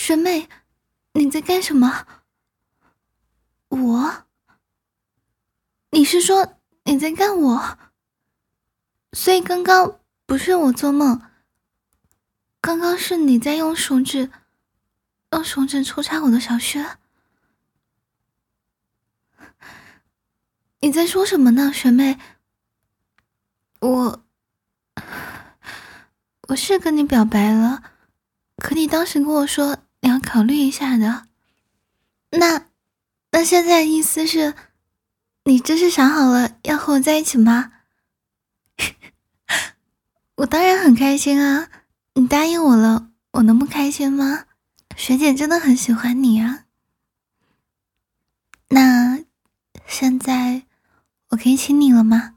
学妹，你在干什么？我？你是说你在干我？所以刚刚不是我做梦，刚刚是你在用手指抽插我的小穴。你在说什么呢，学妹？我是跟你表白了，可你当时跟我说你要考虑一下的。那现在意思是，你真是想好了要和我在一起吗？我当然很开心啊，你答应我了，我能不开心吗？学姐真的很喜欢你啊。那现在我可以亲你了吗？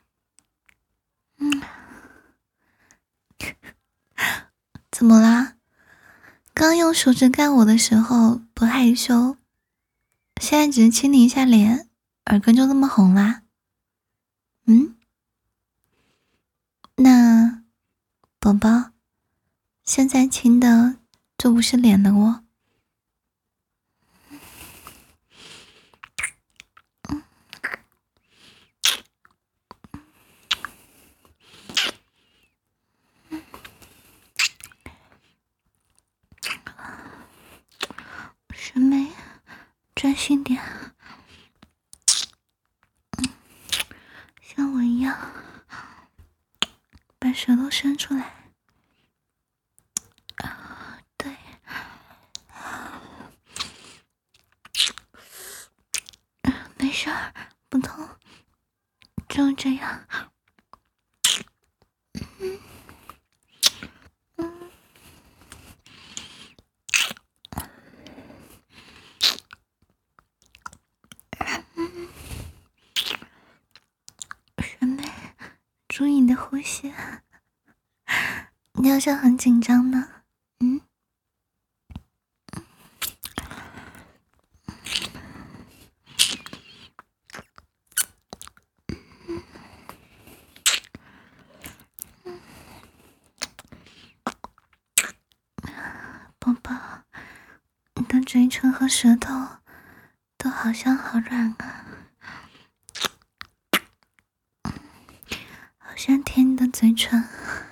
怎么啦？刚用手指干我的时候不害羞，现在只是亲你一下脸，耳根就那么红啦？那宝宝，现在亲的就不是脸了哦。学妹，专心点，像我一样，把舌头伸出来。对，没事儿，不痛，就这样。学妹，注意你的呼吸，你好像很紧张呢。宝宝，你的嘴唇和舌头都好像好软啊，好想舔你的嘴唇。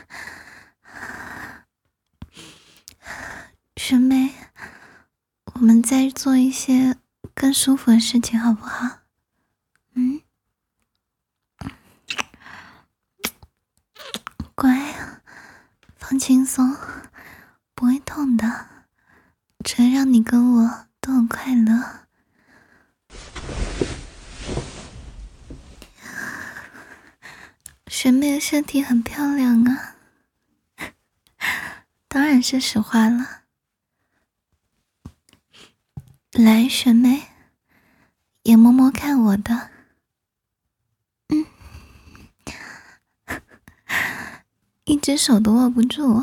学妹，我们再做一些更舒服的事情好不好？乖啊，放轻松，不会痛的，只会让你跟我都很快乐。学妹的身体很漂亮啊，当然是实话了。来，学妹，也摸摸看我的。一只手都握不住，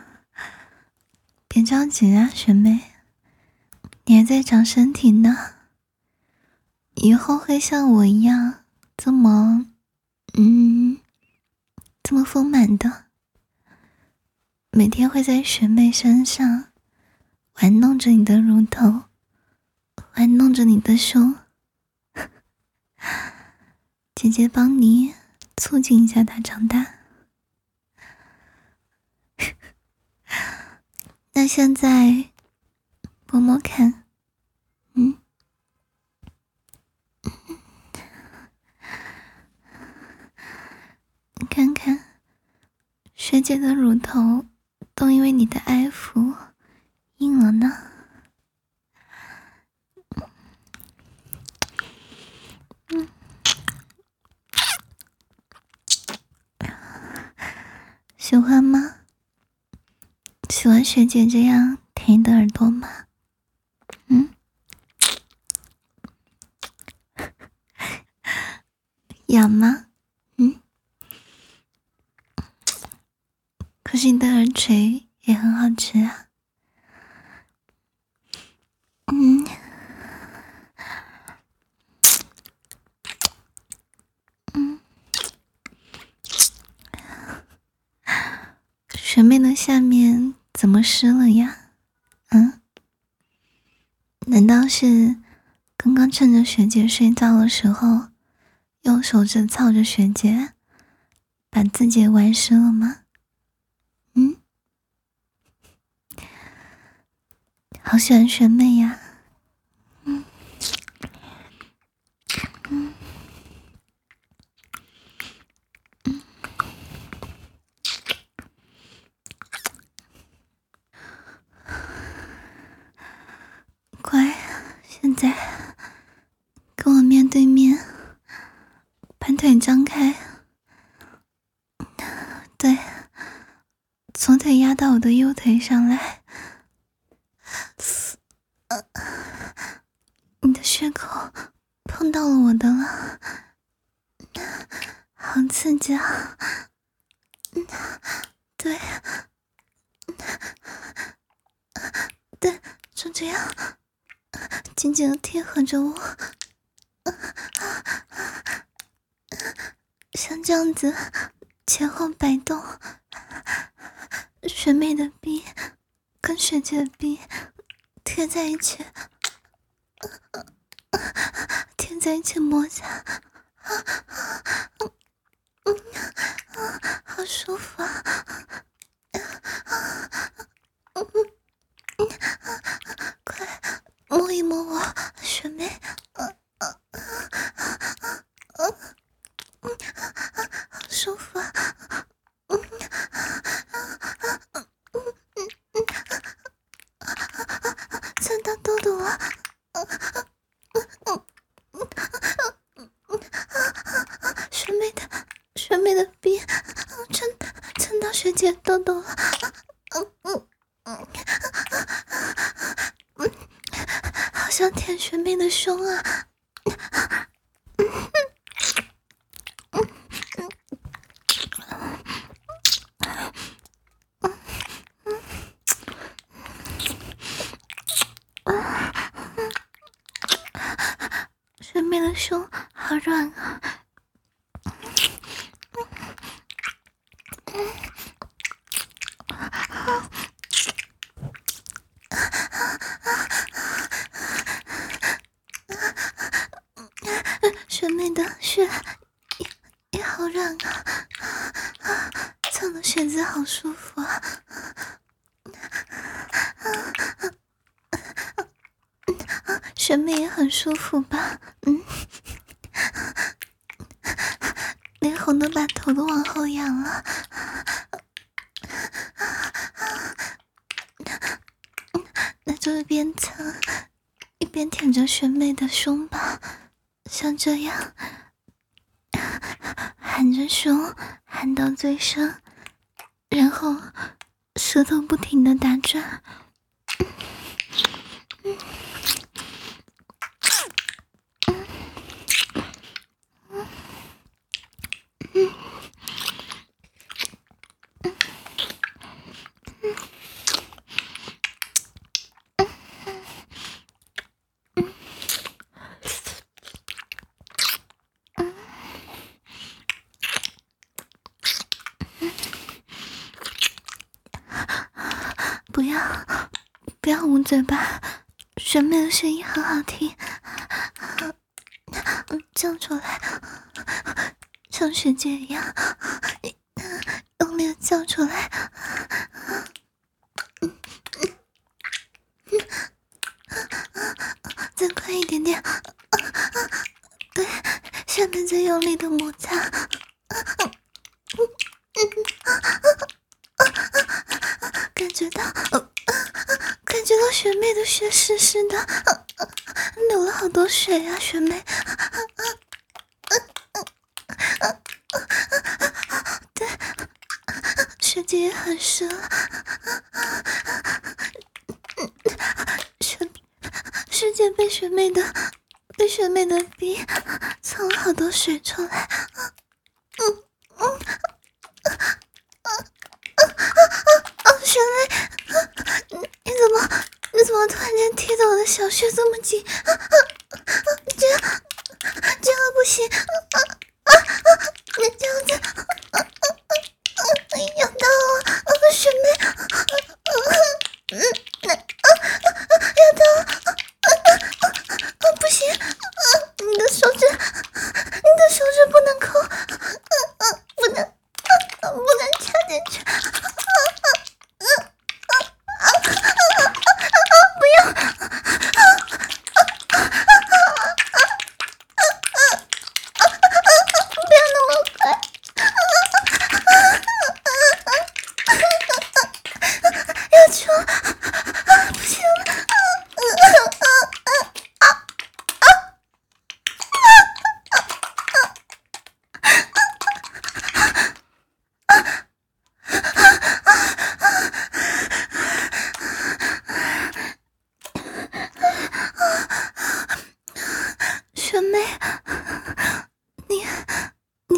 别着急啊，学妹，你还在长身体呢，以后会像我一样这么丰满的，每天会在学妹身上玩弄着你的乳头，玩弄着你的胸，姐姐帮你促进一下它长大。那现在摸摸看，你看看，学姐的乳头都因为你的爱抚硬了呢。喜欢吗？喜欢学姐这样舔你的耳朵吗？痒吗？可是你的耳垂也很好吃啊。学妹的下面怎么湿了呀？ 道是刚刚趁着学姐睡觉的时候，用手指操着学姐，把自己玩湿了吗？好喜欢学妹呀！乖，现在跟我面对面，盘腿张开，对，左腿压到我的右腿上来，你的血口碰到了我的了，好刺激啊！对，对，就这样，紧紧的贴合着我，像这样子前后摆动，学妹的臂跟学姐的臂贴在一起，贴在一起摩擦，好舒服啊！快摸一摸我，学妹，好舒服啊！蹭到痘痘了，学妹的臂蹭到学姐痘痘了，好想舔学妹的胸啊！学妹的胸好软啊！学妹的血也好软啊！蹭的血子好舒服啊！学妹也很舒服吧？脸红的把头都往后仰了。那就一边蹭一边舔着学妹的胸吧，像这样含着胸含到最上，然后舌头不停的打转。不要捂嘴巴，学妹的声音很好听，叫出来，像学姐一样，用力的叫出来，再快一点点，对，下面再用力的摩擦，感觉到学妹的血湿湿的，流了好多水啊，学妹。对，学姐也很湿了。学姐被学妹的逼蹭了好多水出来。学妹，你怎么突然间贴着我的小穴这么紧？这样不行！你这样子，痒到我，学妹，痒到我，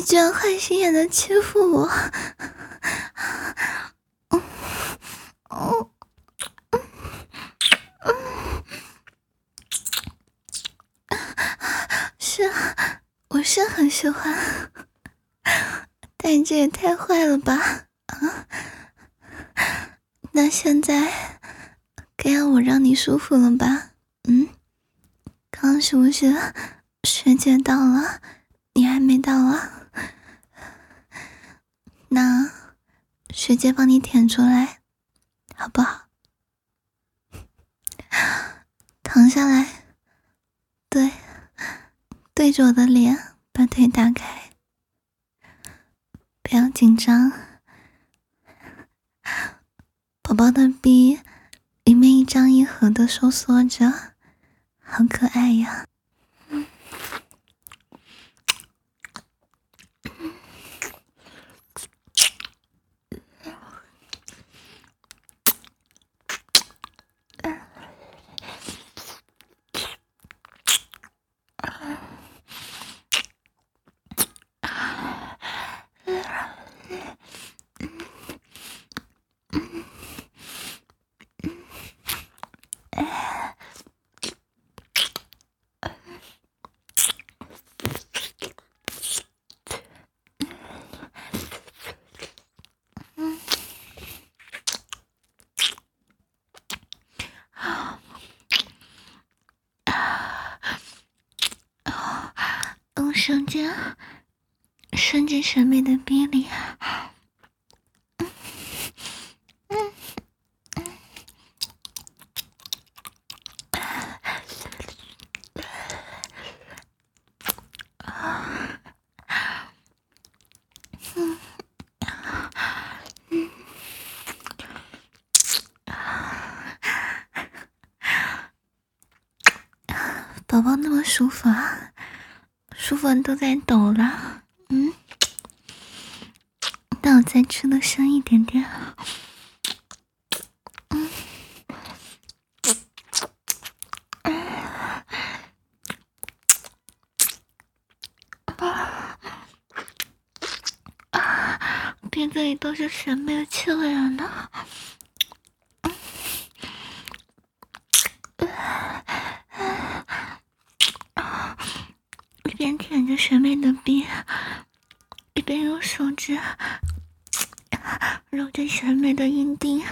你居然坏心眼的欺负我！是，我是很喜欢，但这也太坏了吧！啊，那现在该让我让你舒服了吧？刚是不是学姐到了，你还没到啊？那学姐帮你舔出来，好不好？躺下来，对着我的脸，把腿打开，不要紧张。宝宝的臂里面一张一合的收缩着，好可爱呀！手指伸进学妹的逼里，宝宝那么舒服啊，舒服都在抖了。那我再吃的深一点点。鼻子里都是学妹的气味了呢。一边舔着学妹的鼻，一边用手指揉着学妹的阴蒂。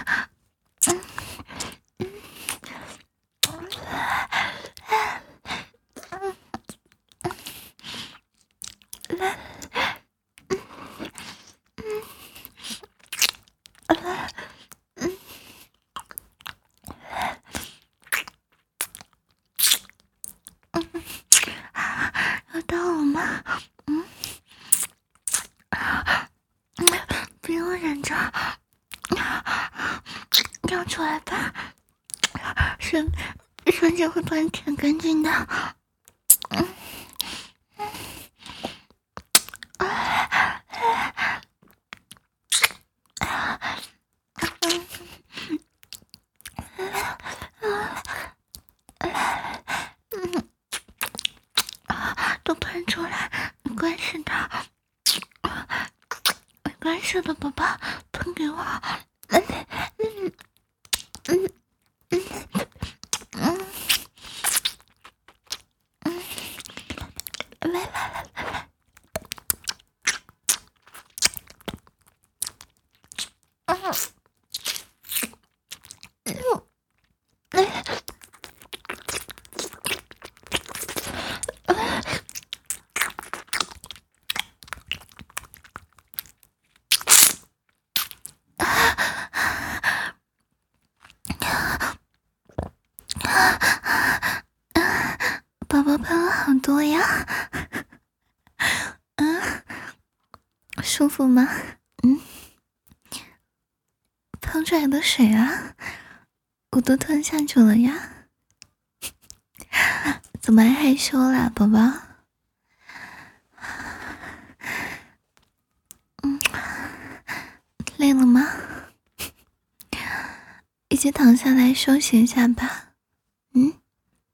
要到了吗？不用忍着，要出来吧，瞬间会把你舔干净的。都喷出来，没关系的，没关系的，宝宝，喷给我。宝宝喷了好多呀，舒服吗？喷出来的水啊，我都吞下去了呀。怎么还害羞啦，宝宝？累了吗？一起躺下来休息一下吧。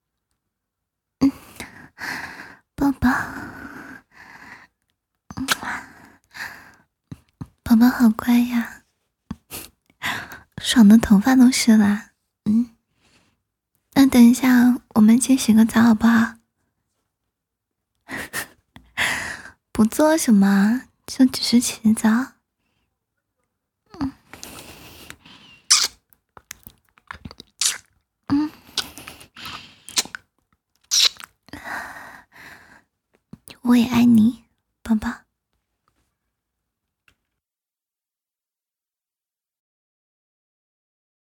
宝宝， 宝宝好乖呀，爽的头发都湿了。那等一下我们一起洗个澡好不好？不做什么，就只是洗澡。我也爱你，宝宝。